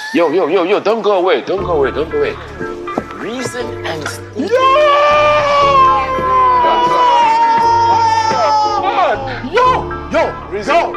Yo, don't go away. Reason and Steve. Reason.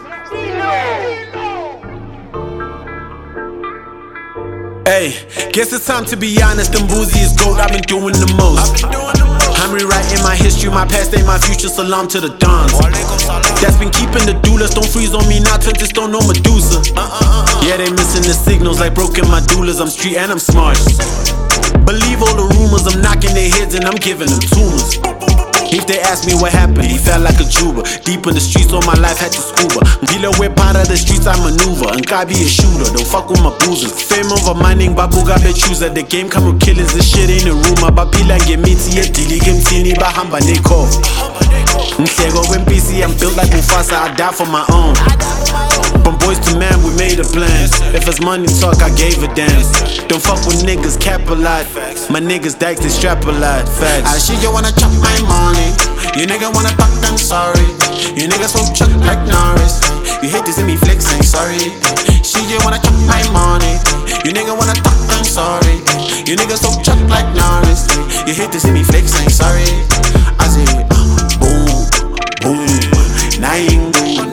Hey, guess it's time to be honest, them boozy is gold, I've been doing the most. I'm rewriting my history, my past ain't my future, salam to the dons. That's been keeping the doulas, don't freeze on me now, just don't know Medusa. Yeah, they missing the signals like broken medullas, I'm street and I'm smart. Believe all the rumors, I'm knocking their heads and I'm giving them tumors. If they ask me what happened, he felt like a juba. Deep in the streets, all my life had to scuba. Bila whip out of the streets, I maneuver. And God be a shooter, don't fuck with my boozers. Fame over mining, babu gabe chooser. The game come with killers, this shit ain't a rumor. Babila get miti, yeah, dili game tini, bahamba neko. Msego when PC, I'm built like Mufasa, I die for my own. From boys to man, we made a plan. If it's money talk, I gave a damn. Don't fuck with niggas, cap a lot. My niggas dikes, they strap a lot. Facts. I shit, you wanna chop my money. You nigga wanna talk, I'm sorry. You niggas so chuck like Norris. You hate to see me flex, I'm sorry. Shit, you wanna chop my money. You nigga wanna talk, I'm sorry. You niggas so chuck like Norris. You hate to see me flex, I'm sorry. I say, boom, boom, nine boom.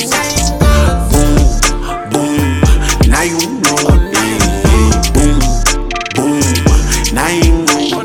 Now you know, boom, boom, now you know,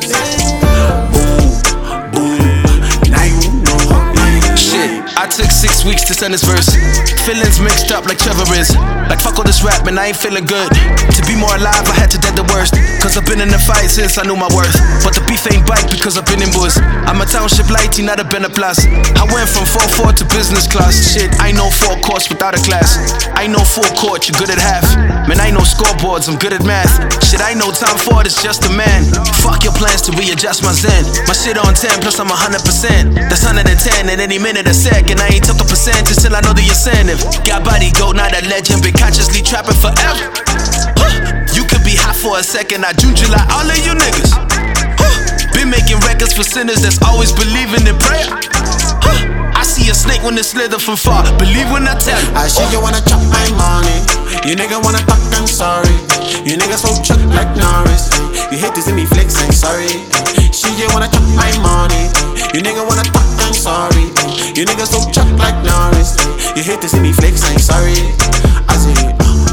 boom, now you know. Shit, I took 6 weeks to send this verse. Feelings mixed up like Trevor is. Like fuck all this rap, man, I ain't feeling good. To be more alive, I had to dead the worst. Cause I've been in the fight since I knew my worth. But the beef ain't bite because I've been in booze. I'm a township lighty, not a Beneplus. I went from 4-4 to business class. Shit, I know 4 courts without a class. I know 4 court, you're good at half. Man, I know scoreboards, I'm good at math. Shit, I know time for it's just a man. Fuck your plans to readjust my zen. My shit on 10 plus I'm 100%. That's 110 at any minute a second. I ain't took a percentage till I know the incentive. Got body goat, not a legend. Been consciously trapping forever. You could be hot for a second. I juju like all of you niggas. Been making records for sinners that's always believing in prayer. I see a snake when it slither from far. Believe when I tell you. I shit, you wanna chop my money. You nigga wanna talk, I'm sorry. You niggas so chuck like Norris. You hate to see me flex, I'm sorry. Shit, you wanna chop my money. You nigga wanna talk, I'm sorry. You niggas so chuck like Norris. You hate to see me flex, I'm sorry. I say,